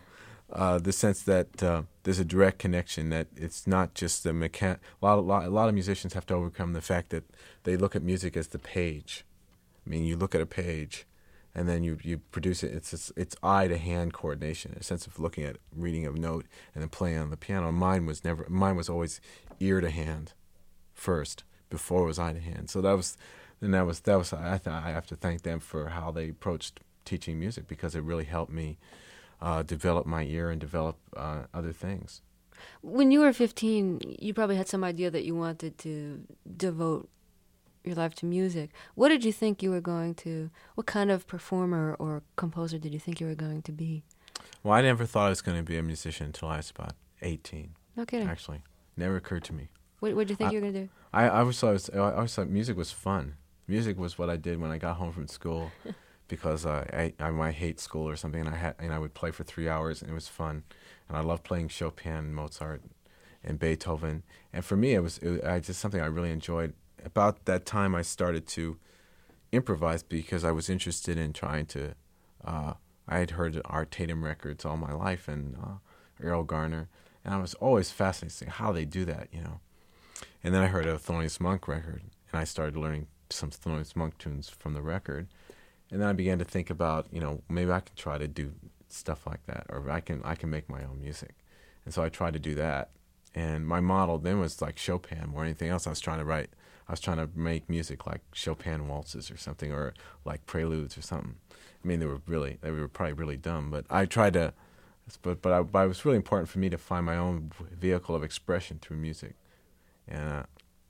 uh, the sense that uh, there's a direct connection, that it's not just the mechan. A lot, a lot, a lot of musicians have to overcome the fact that they look at music as the page. I mean, you look at a page, and then you, you produce it. It's it's, it's eye to hand coordination, a sense of looking at reading a note and then playing on the piano. Mine was never. Mine was always ear to hand, first before it was eye to hand. So that was, and that was that was. I th- I have to thank them for how they approached teaching music, because it really helped me uh, develop my ear and develop uh, other things. When you were fifteen, you probably had some idea that you wanted to devote your life to music. What did you think you were going to, what kind of performer or composer did you think you were going to be? Well, I never thought I was going to be a musician until I was about eighteen. No kidding. Actually, never occurred to me. What what did you think I, you were going to do? I, I always thought, I, was, I always thought music was fun. Music was what I did when I got home from school, because uh, I, I might hate school or something, and I had and I would play for three hours, and it was fun. And I loved playing Chopin, Mozart, and Beethoven. And for me, it was it, I just something I really enjoyed. About that time, I started to improvise, because I was interested in trying to. Uh, I had heard Art Tatum records all my life, and uh, Errol Garner, and I was always fascinated to see how they do that, you know. And then I heard a Thelonious Monk record, and I started learning some Thelonious Monk tunes from the record. And then I began to think about, you know, maybe I can try to do stuff like that, or I can I can make my own music. And so I tried to do that. And my model then was like Chopin more than anything else. I was trying to write, I was trying to make music like Chopin waltzes or something, or like preludes or something. I mean, they were really, they were probably really dumb, but I tried to, but but, I, but it was really important for me to find my own vehicle of expression through music. And uh,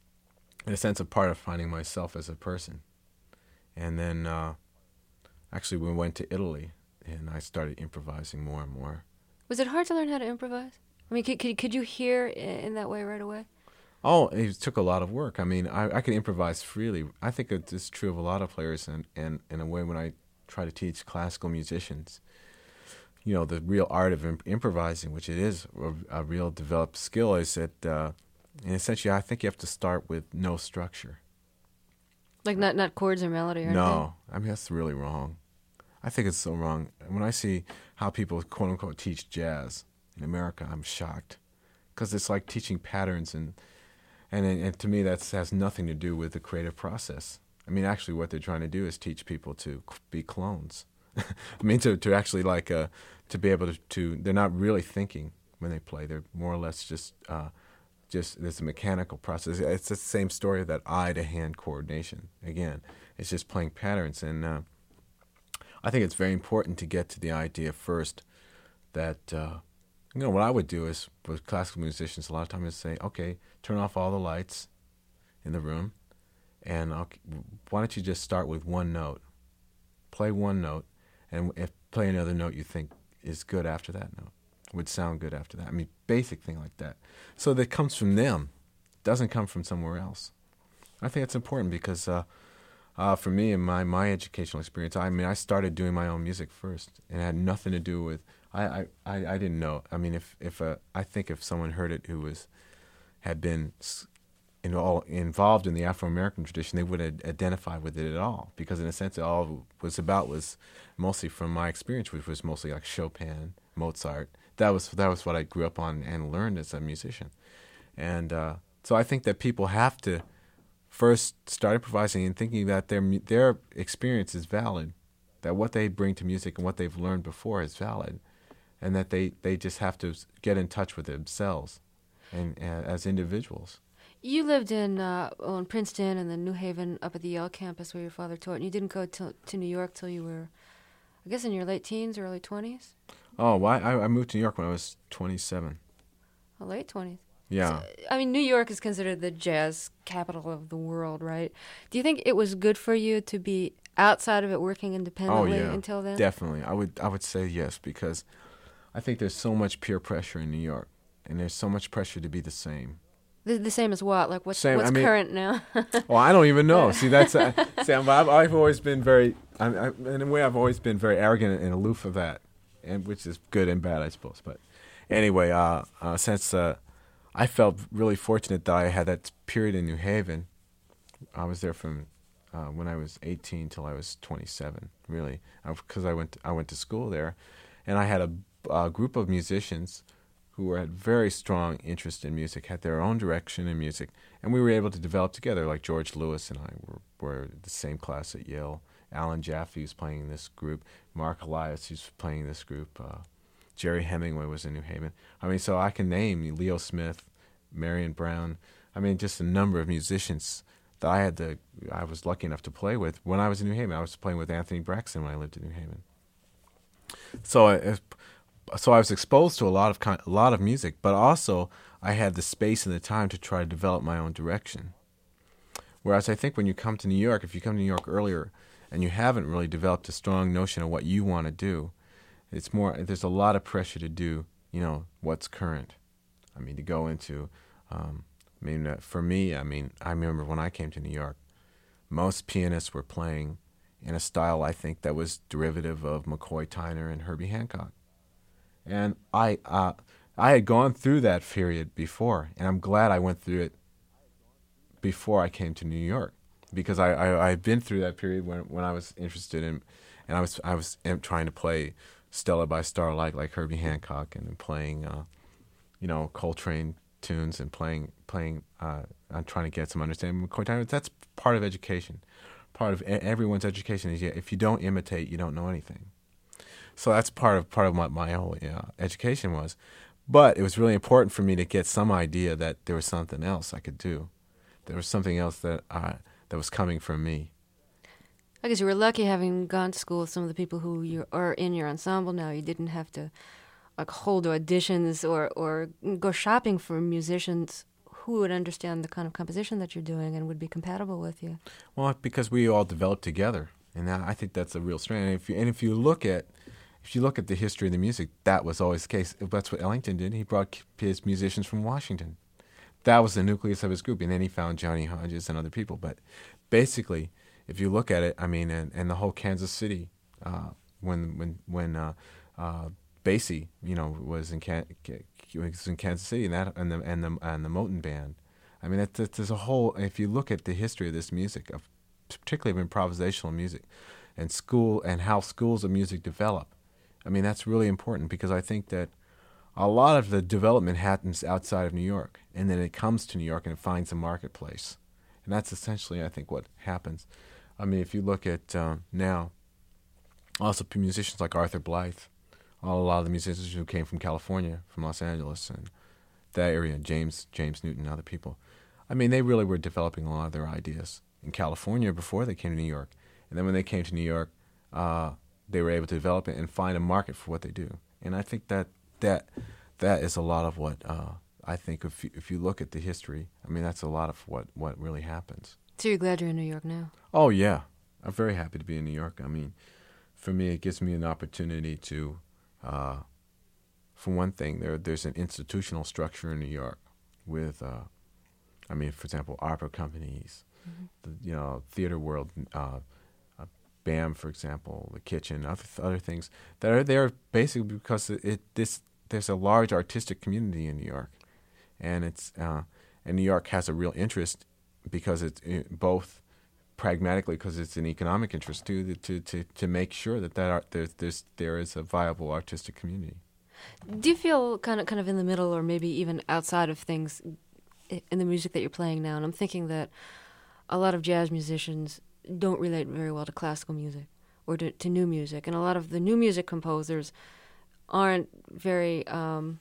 in a sense, a part of finding myself as a person. And then uh, actually we went to Italy, and I started improvising more and more. Was it hard to learn how to improvise? I mean, could could, could you hear in that way right away? Oh, it took a lot of work. I mean, I, I could improvise freely. I think it's true of a lot of players, and, and in a way when I try to teach classical musicians, you know, the real art of imp- improvising, which it is a, a real developed skill, is that, uh, and essentially I think you have to start with no structure. Like not, not chords or melody or anything? No, I mean, that's really wrong. I think it's so wrong. When I see how people, quote unquote, teach jazz in America, I'm shocked. Because it's like teaching patterns, and And, and to me, that has nothing to do with the creative process. I mean, actually, what they're trying to do is teach people to be clones. I mean, to, to actually like uh, to be able to, to, they're not really thinking when they play. They're more or less just, uh, just there's a mechanical process. It's the same story of that eye-to-hand coordination. Again, it's just playing patterns. And uh, I think it's very important to get to the idea first that, uh, you know, what I would do is, with classical musicians, a lot of times is say, okay, turn off all the lights in the room, and I'll, why don't you just start with one note? Play one note, and if play another note you think is good after that note, would sound good after that. I mean, basic thing like that. So that comes from them. It doesn't come from somewhere else. I think it's important because uh, uh, for me, in my, my educational experience, I mean, I started doing my own music first, and it had nothing to do with, I, I, I didn't know. I mean, if, if uh, I think if someone heard it who was had been in all, involved in the Afro-American tradition, they wouldn't identify with it at all, because in a sense, it all it was about was mostly from my experience, which was mostly like Chopin, Mozart. That was that was what I grew up on and learned as a musician. And uh, so I think that people have to first start improvising and thinking that their their experience is valid, that what they bring to music and what they've learned before is valid, and that they, they just have to get in touch with themselves and uh, as individuals. You lived in uh, well, in Princeton and then New Haven up at the Yale campus where your father taught, and you didn't go to, to New York till you were, I guess, in your late teens or early twenties? Oh, well, I, I moved to New York when I was twenty-seven. Oh, late twenties. Yeah. So, I mean, New York is considered the jazz capital of the world, right? Do you think it was good for you to be outside of it working independently oh, yeah, until then? Definitely. I would I would say yes, because I think there's so much peer pressure in New York, and there's so much pressure to be the same. The, the same as what? Like what's, same, what's I mean, current now? Well, I don't even know. See, that's uh, see, I've, I've always been very, I, I, in a way, I've always been very arrogant and aloof of that, and which is good and bad, I suppose. But anyway, uh, uh, since uh, I felt really fortunate that I had that period in New Haven, I was there from uh, when I was eighteen till I was twenty-seven. Really, because I, I went to, I went to school there, and I had a a group of musicians who had very strong interest in music, had their own direction in music, and we were able to develop together. Like George Lewis and I were, were the same class at Yale. Alan Jaffe was playing in this group. Mark Elias was playing in this group. Uh, Jerry Hemingway was in New Haven. I mean, so I can name Leo Smith, Marion Brown. I mean, just a number of musicians that I had the I was lucky enough to play with when I was in New Haven. I was playing with Anthony Braxton when I lived in New Haven. So I, so I was exposed to a lot of kind, a lot of music, but also I had the space and the time to try to develop my own direction. Whereas I think when you come to New York, if you come to New York earlier and you haven't really developed a strong notion of what you want to do, it's more there's a lot of pressure to do, you know, what's current. I mean, to go into, um, I mean, uh, for me, I mean, I remember when I came to New York, most pianists were playing in a style I think that was derivative of McCoy Tyner and Herbie Hancock. And I uh, I had gone through that period before, and I'm glad I went through it before I came to New York, because I, I I've been through that period when when I was interested in, and I was I was trying to play Stella by Starlight like Herbie Hancock, and then playing uh, you know Coltrane tunes and playing playing uh, I'm trying to get some understanding of McCoy Tyner. That's part of education. Part of everyone's education is if you don't imitate, you don't know anything. So that's part of part of what my whole you know, education was. But it was really important for me to get some idea that there was something else I could do. There was something else that I, that was coming from me. I guess you were lucky having gone to school with some of the people who you are in your ensemble now. You didn't have to like hold auditions or, or go shopping for musicians who would understand the kind of composition that you're doing and would be compatible with you. Well, because we all developed together, and I think that's a real strength. And if you, and if you look at if you look at the history of the music, that was always the case. That's what Ellington did. He brought his musicians from Washington. That was the nucleus of his group, and then he found Johnny Hodges and other people. But basically, if you look at it, I mean, and, and the whole Kansas City, uh, when when when uh, uh, Basie, you know, was in Can- was in Kansas City, and that and the and the and the Moten Band. I mean, that, there's a whole. If you look at the history of this music, of particularly of improvisational music, and school and how schools of music develop, I mean, that's really important, because I think that a lot of the development happens outside of New York, and then it comes to New York and it finds a marketplace, and that's essentially, I think, what happens. I mean, if you look at uh, now, also musicians like Arthur Blythe, a lot of the musicians who came from California, from Los Angeles, and that area, James James Newton, other people. I mean, they really were developing a lot of their ideas in California before they came to New York, and then when they came to New York, uh, they were able to develop it and find a market for what they do. And I think that that that is a lot of what uh, I think. If you, if you look at the history, I mean, that's a lot of what what really happens. So you're glad you're in New York now? Oh yeah, I'm very happy to be in New York. I mean, for me, it gives me an opportunity to. Uh, for one thing, there there's an institutional structure in New York with, uh, I mean, for example, opera companies, mm-hmm. the, you know, theater world, uh, uh, BAM, for example, the Kitchen, other other things that are there basically because it, it this there's a large artistic community in New York, and it's uh, and New York has a real interest because it's it, both. Pragmatically, because it's an economic interest too, to to to make sure that that art, there's there's there is a viable artistic community. Do you feel kind of kind of in the middle, or maybe even outside of things, in the music that you're playing now? And I'm thinking that a lot of jazz musicians don't relate very well to classical music or to, to new music, and a lot of the new music composers aren't very um,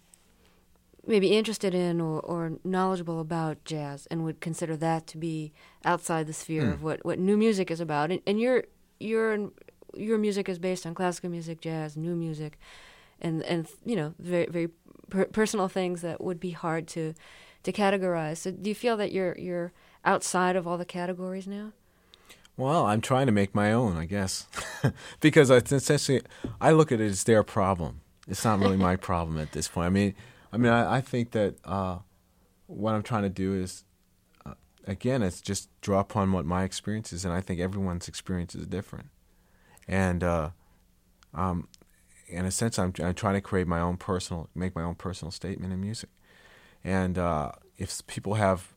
maybe interested in or, or knowledgeable about jazz, and would consider that to be outside the sphere mm. of what, what new music is about. And, and your your your music is based on classical music, jazz, new music, and and you know very very per- personal things that would be hard to to categorize. So do you feel that you're you're outside of all the categories now? Well, I'm trying to make my own, I guess, because it's essentially I look at it as their problem. It's not really my problem at this point. I mean. I mean, I, I think that uh, what I'm trying to do is, uh, again, it's just draw upon what my experience is, and I think everyone's experience is different. And uh, um, in a sense, I'm, I'm trying to create my own personal, make my own personal statement in music. And uh, if people have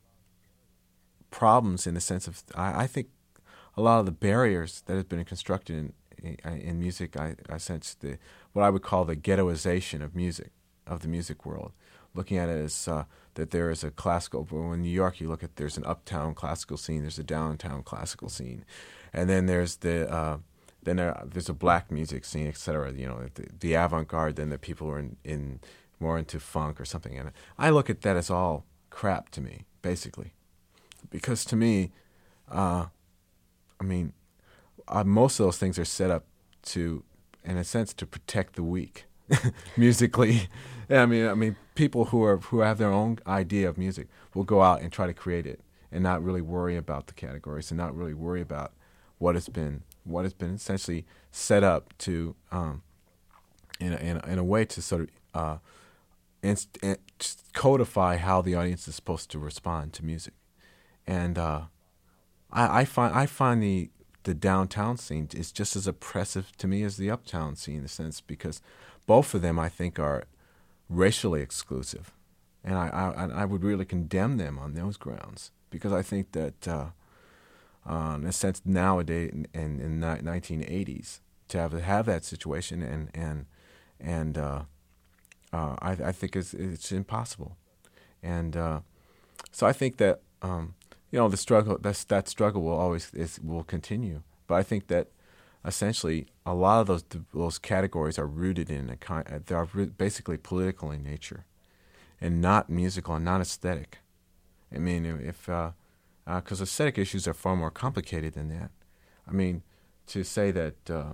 problems in the sense of, I, I think a lot of the barriers that have been constructed in, I, in music, I, I sense the what I would call the ghettoization of music, of the music world. Looking at it as uh, that there is a classical. Well, in New York, you look at there's an uptown classical scene, there's a downtown classical scene, and then there's the uh, then there, there's a black music scene, et cetera. You know, the, the avant-garde. Then the people who are in, in more into funk or something. And I look at that as all crap to me, basically, because to me, uh, I mean, uh, most of those things are set up to, in a sense, to protect the weak, musically. I mean, I mean, people who are who have their own idea of music will go out and try to create it, and not really worry about the categories, and not really worry about what has been what has been essentially set up to, um, in a, in a, in a way to sort of uh, inst- in, codify how the audience is supposed to respond to music, and uh, I, I find I find the the downtown scene is just as oppressive to me as the uptown scene, in a sense, because both of them, I think, are racially exclusive, and I, I I would really condemn them on those grounds, because I think that uh, uh, in a sense nowadays in, in, in the nineteen eighties to have have that situation and and and uh, uh, I, I think it's it's impossible, and uh, so I think that um, you know the struggle that that struggle will always is, will continue, but I think that essentially, a lot of those those categories are rooted in a kind. They are basically political in nature, and not musical and not aesthetic. I mean, if because uh, uh, aesthetic issues are far more complicated than that. I mean, to say that uh,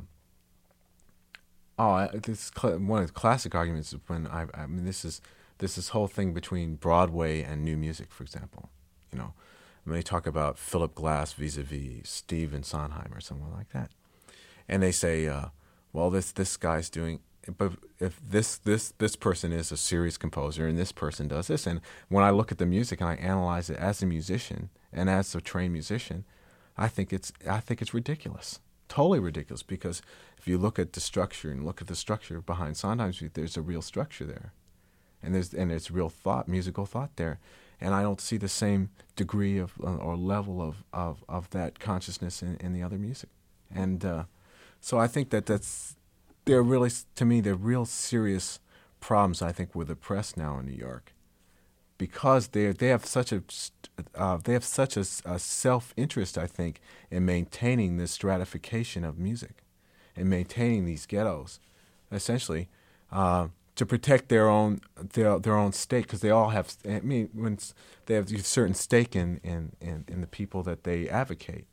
oh, I, this is cl- one of the classic arguments is when I I mean this is this is whole thing between Broadway and new music, for example. You know, when they talk about Philip Glass vis-a-vis Stephen Sondheim or someone like that. And they say, uh, well, this this guy's doing, but if this this this person is a serious composer and this person does this, and when I look at the music and I analyze it as a musician and as a trained musician, I think it's I think it's ridiculous, totally ridiculous. Because if you look at the structure and look at the structure behind Sondheim's music, there's a real structure there, and there's and there's real thought, musical thought there, and I don't see the same degree of uh, or level of, of, of that consciousness in, in the other music, and. Uh, So I think that that's, they're really, to me, they're real serious problems, I think, with the press now in New York, because they they have such a uh, they have such a, a self-interest, I think, in maintaining this stratification of music, and maintaining these ghettos, essentially, uh, to protect their own their their own stake, because they all have. I mean, when they have a certain stake in in, in, in the people that they advocate.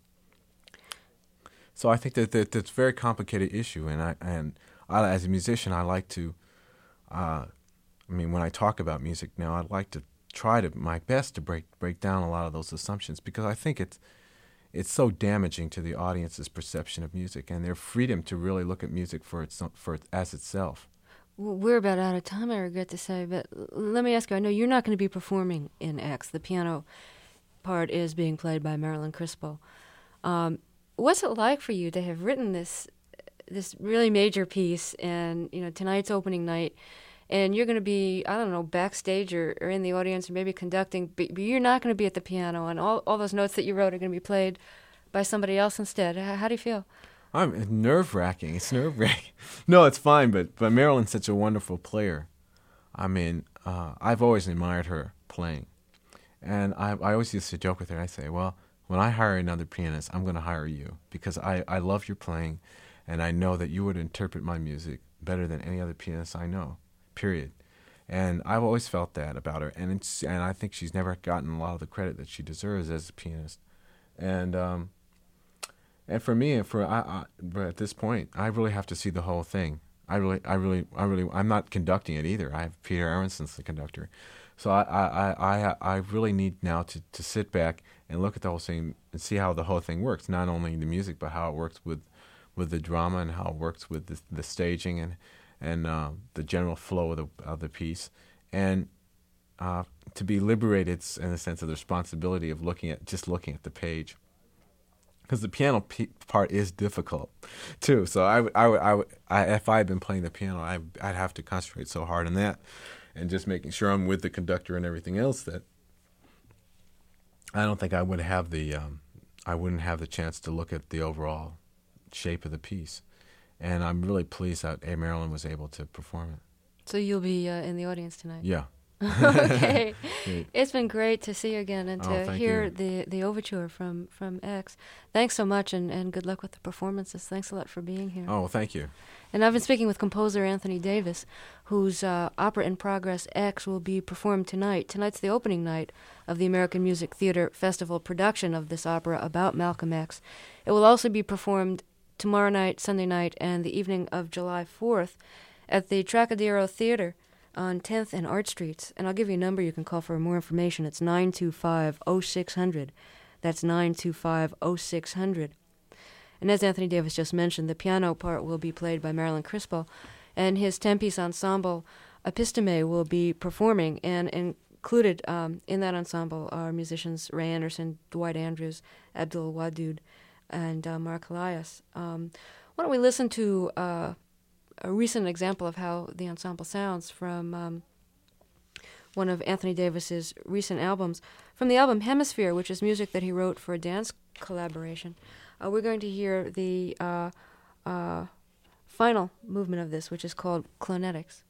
So I think that, that that's a very complicated issue, and I and I, as a musician, I like to, uh, I mean, when I talk about music now, I like to try to my best to break break down a lot of those assumptions, because I think it's it's so damaging to the audience's perception of music and their freedom to really look at music for its for it as itself. We're about out of time, I regret to say, but let me ask you, I know you're not going to be performing in X. The piano part is being played by Marilyn Crispell. Um, What's it like for you to have written this this really major piece, and you know tonight's opening night, and you're going to be, I don't know, backstage or, or in the audience or maybe conducting, but, but you're not going to be at the piano, and all, all those notes that you wrote are going to be played by somebody else instead. How, how do you feel? I'm nerve-wracking. It's nerve-wracking. No, it's fine, but, but Marilyn's such a wonderful player. I mean, uh, I've always admired her playing, and I, I always used to joke with her. I say, well, when I hire another pianist, I'm going to hire you, because I, I love your playing, and I know that you would interpret my music better than any other pianist I know, period. And I've always felt that about her, and it's, and I think she's never gotten a lot of the credit that she deserves as a pianist. And um, and for me, for I, I, but at this point, I really have to see the whole thing. I really, I really, I really, I'm not conducting it either. I have Peter Aronson's the conductor. So I, I, I, I really need now to, to sit back and look at the whole thing and see how the whole thing works. Not only the music, but how it works with, with the drama, and how it works with the, the staging and and uh, the general flow of the of the piece, and uh, to be liberated in the sense of the responsibility of looking at just looking at the page, because the piano p- part is difficult too. So I, I, I, I, if I had been playing the piano, I, I'd have to concentrate so hard on that, and just making sure I'm with the conductor and everything else, that I don't think I would have the um, I wouldn't have the chance to look at the overall shape of the piece. and I'm really pleased that A. Marilyn was able to perform it. So you'll be uh, in the audience tonight? Yeah. Okay. Great. It's been great to see you again and Oh, to thank hear you. the, the overture from, from X. Thanks so much, and, and good luck with the performances. Thanks a lot for being here. Oh, thank you. And I've been speaking with composer Anthony Davis, whose uh, opera in progress X will be performed tonight. Tonight's the opening night of the American Music Theater Festival production of this opera about Malcolm X. It will also be performed tomorrow night, Sunday night, and the evening of July fourth at the Trocadero Theater on tenth and Art Streets. And I'll give you a number you can call for more information. It's nine two five, oh six hundred. That's nine two five, oh six hundred. And as Anthony Davis just mentioned, the piano part will be played by Marilyn Crispell, and his ten-piece ensemble, Episteme, will be performing, and included um, in that ensemble are musicians Ray Anderson, Dwight Andrews, Abdul Wadud, and uh, Mark Elias. Um, why don't we listen to uh, a recent example of how the ensemble sounds from um, one of Anthony Davis's recent albums, from the album Hemisphere, which is music that he wrote for a dance collaboration. Uh, we're going to hear the uh, uh, final movement of this, which is called Clonetics.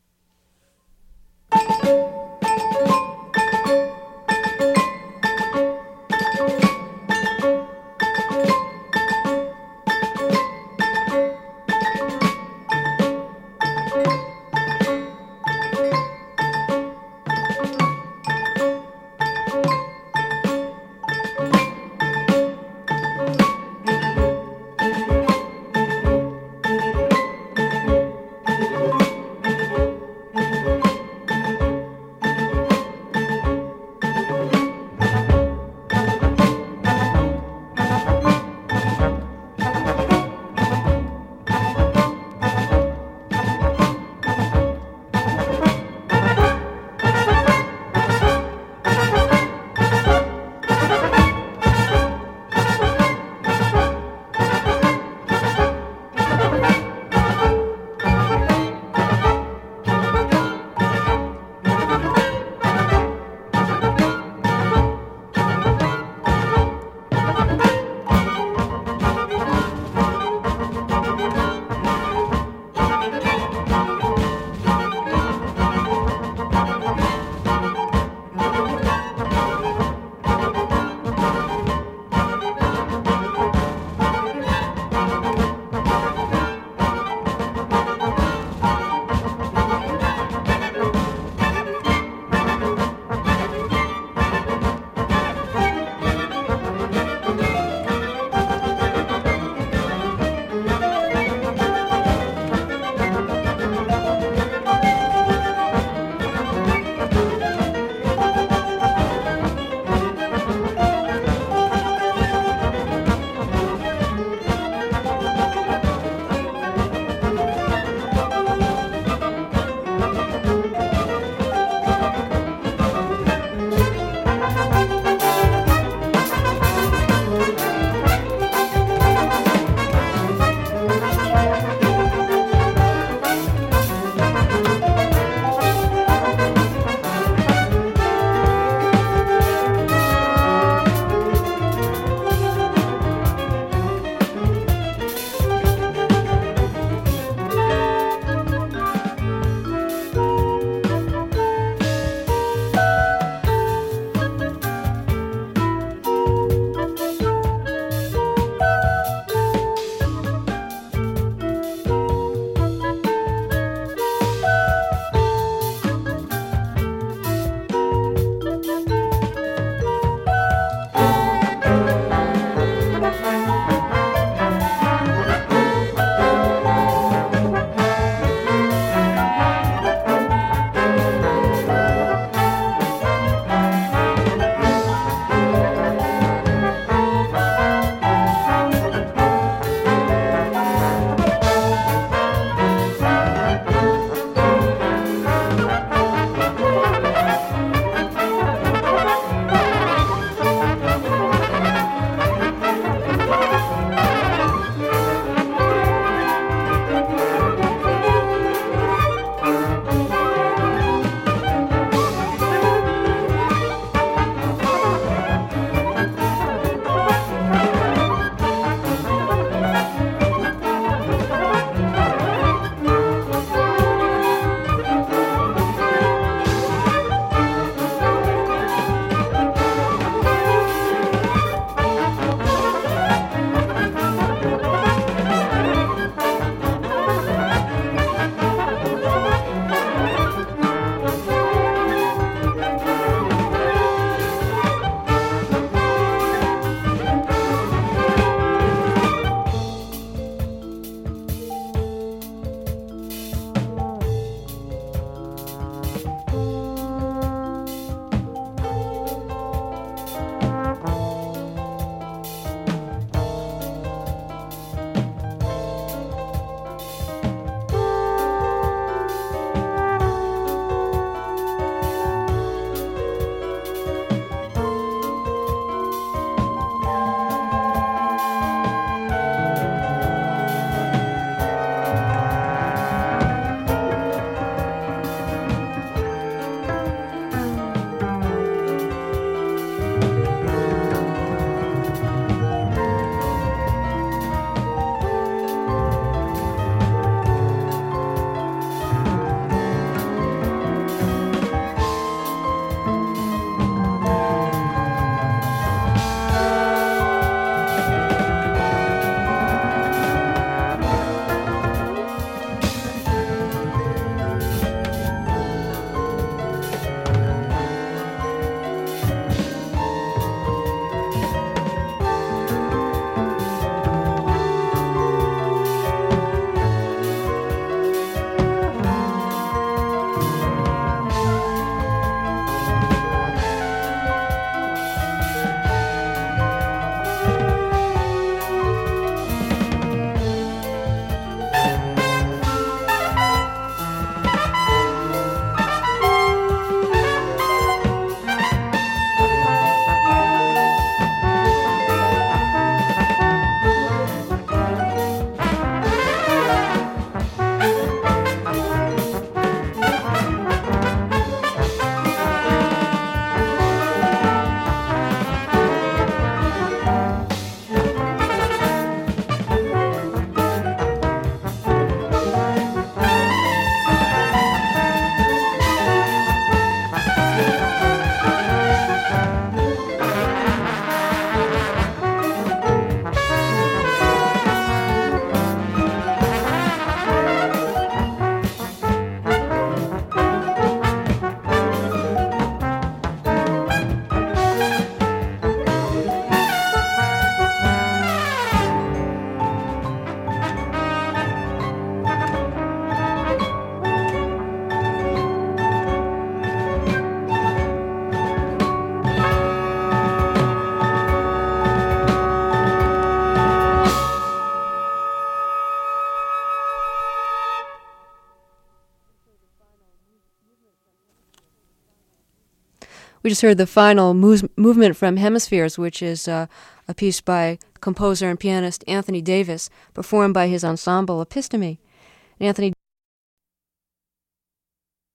We just heard the final moves, movement from Hemispheres, which is uh, a piece by composer and pianist Anthony Davis, performed by his ensemble Episteme. Anthony